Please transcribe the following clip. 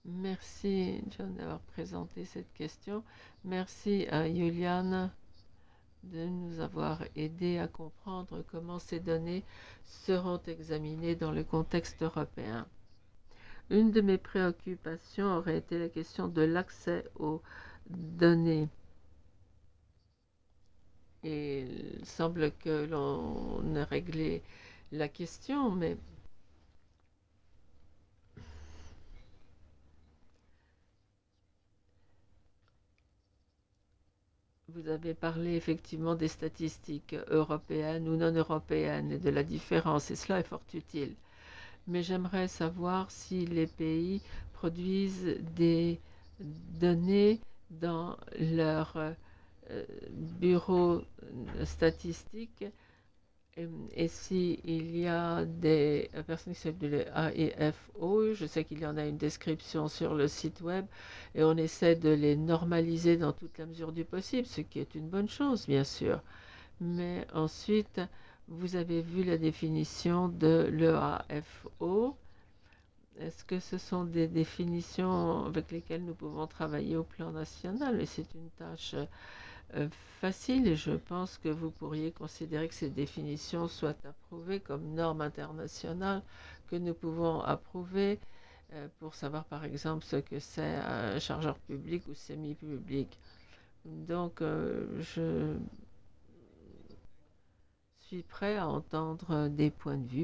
Merci, John, d'avoir présenté cette question. Merci à Juliane de nous avoir aidé à comprendre comment ces données seront examinées dans le contexte européen. Une de mes préoccupations aurait été la question de l'accès aux données. Et il semble que l'on ait réglé la question, mais vous avez parlé effectivement des statistiques européennes ou non européennes et de la différence, et cela est fort utile. Mais j'aimerais savoir si les pays produisent des données dans leur bureau statistique et s'il y a des personnes qui s'appellent AEFO, je sais qu'il y en a une description sur le site web et on essaie de les normaliser dans toute la mesure du possible, ce qui est une bonne chose, bien sûr. Mais ensuite, vous avez vu la définition de l'EAFO. Est-ce que ce sont des définitions avec lesquelles nous pouvons travailler au plan national? Et c'est une tâche euh, facile et je pense que vous pourriez considérer que ces définitions soient approuvées comme normes internationales que nous pouvons approuver pour savoir par exemple ce que c'est un chargeur public ou semi-public. Donc, je suis prêt à entendre des points de vue